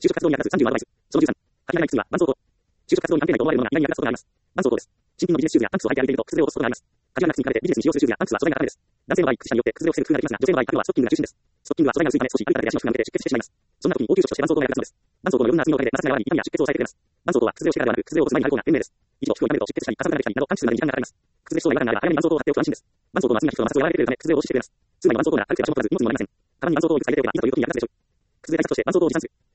就職活動に役立つ30のアドバイス。その13。限らない薬は、絆創膏。就職活動に関係ないと思われるものが意外に役立つことがあります。絆創膏です。新品のビジネスシューズやパンツを履いて歩いていると、崩れを起こすことがあります。限らなくに比べてビジネスに使用するシューズやパンツは素材が高めです。男性の場合、靴下によって崩れを防ぐ工夫ができますが、女性の場合、はストッキングが中心です。ストッキングは素材が薄いため、少し歩いただけで足の皮膚が抜けて出血してしまいます。そんな時に応急処置として絆創膏が役立つのです。絆創膏の余分な厚みのおかげで摩擦が和らぎ、痛みや出血を抑えてくれます。絆創膏は崩れをしてからではなく、崩れを起こす前に貼る方が賢明です。以上、皮膚を痛めると出血したり、ガサが出てきたりなど、完治するまでに時間がかかります。崩れしそうな違和感があれば、早めに絆創膏を貼っておくと安心です。絆創膏は厚みが皮膚の摩擦を和らげてくれるため、崩れを防止してくれます。つまり絆創膏なら軽くて場所も取らず、荷物にもなりません。カバンに絆創膏をいくつ入れておけば、いざという時に役立つでしょう。崩れ対策として絆創膏を持参する。